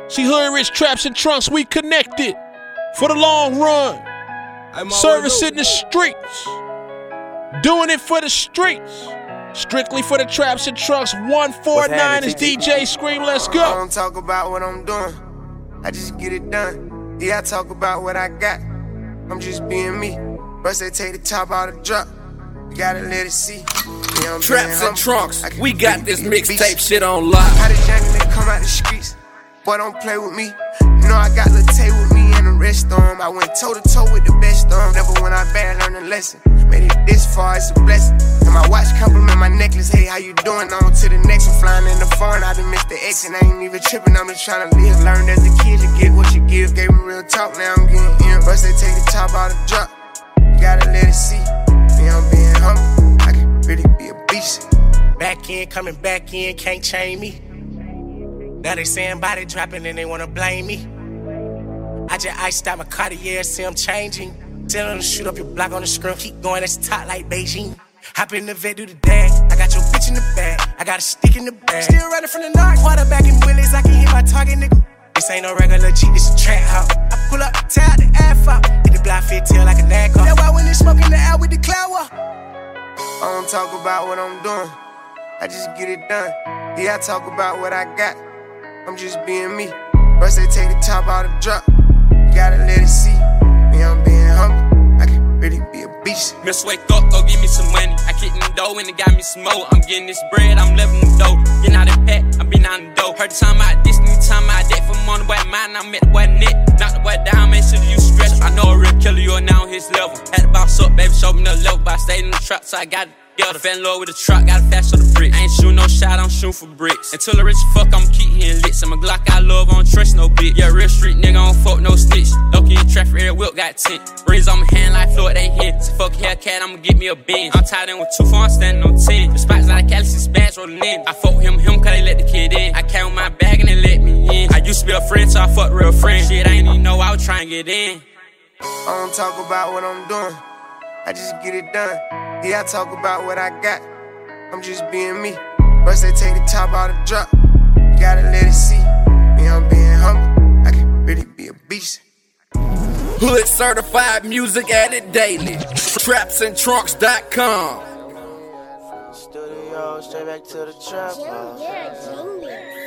See, Hood Rich Traps and Trunks, we connected for the long run. Servicing the streets, doing it for the streets. Strictly for the Traps and Trunks. 149 is DJ Scream. Let's go. I don't talk about what I'm doing, I just get it done. Yeah, I talk about what I got. I'm just being me. First they take the top out of drop. You gotta let it see. Yeah, Traps and Trunks, we got this mixtape shit on lock. How this young nigga come out the streets? Boy, don't play with me. You know I got Lil Tay with me and the rest of them. I went toe to toe with the best of them. Never when I bad learned a lesson. Made it this far, it's a blessing. And my watch compliment my necklace. Hey, how you doing? On to the next one. Flying in the foreign, I done missed the X. And I ain't even tripping, I'm just trying to live. Learned as a kid, you get what you give. Gave me real talk, now I'm getting in. First they take the top out of drop. You gotta let it see. Yeah, I'm being humble, I can really be a beast. Back in, coming back in, can't chain me. Now they saying body dropping and they wanna blame me. I just iced out my Cartier, see I'm changing. Tell them to shoot up your block on the screen. Keep going, that's top like Beijing. Hop in the vet, do the dash. I got your bitch in the bag, I got a stick in the bag. Still running from the north, quarterback in Willis, I can hit my target, nigga. This ain't no regular G, this a trap house. I pull up, tear out the ass out. Hit the block fit tail like a nag car. That's why when they smoke in the air with the cloud walk. I don't talk about what I'm doing, I just get it done. Yeah, I talk about what I got. I'm just being me. First they take the top out of drop. You gotta let it see. Yeah, I'm being humble, I can really be a beast. Miss wake up, go give me some money. I kick in the dough and it got me some more. I'm getting this bread, I'm leveling the dough. Getting out of pack, I'm been out the dough. Heard the time out this, new time out that. From on the boy mine, I met the boy net. Knock the boy down, make sure you stretch. I know a real killer, you're now on his level. Had to bounce up, baby, show me the level. But I stayed in the trap, so I got it. I fell in love with the truck, got a fast on the brick. I ain't shooting no shot, I'm shooting for bricks. Until the rich fuck, I'ma keep hitting licks. I'm a Glock I love, I don't trust no bitch. Yeah, real street nigga, I don't fuck no snitch. Loki in traffic, every whip got tint. Rings on my hand like Floyd, they hit. So fuck Hellcat, I'ma get me a Benz. I'm tied in with 2 4, I'm standing on 10. The spots out of Cali, 6 bags rolling in. I fuck with him, cause they let the kid in. I count my bag and they let me in. I used to be a friend, so I fuck real friends. Shit, I ain't even know I was trying to get in. I don't talk about what I'm doing, I just get it done. Yeah, I talk about what I got. I'm just being me. First they take the top out of drop. You gotta let it see. Yeah, I'm being humble, I can really be a beast. Hood certified music added daily. Trapsandtrunks.com. Studio, straight back to the trap. Yeah,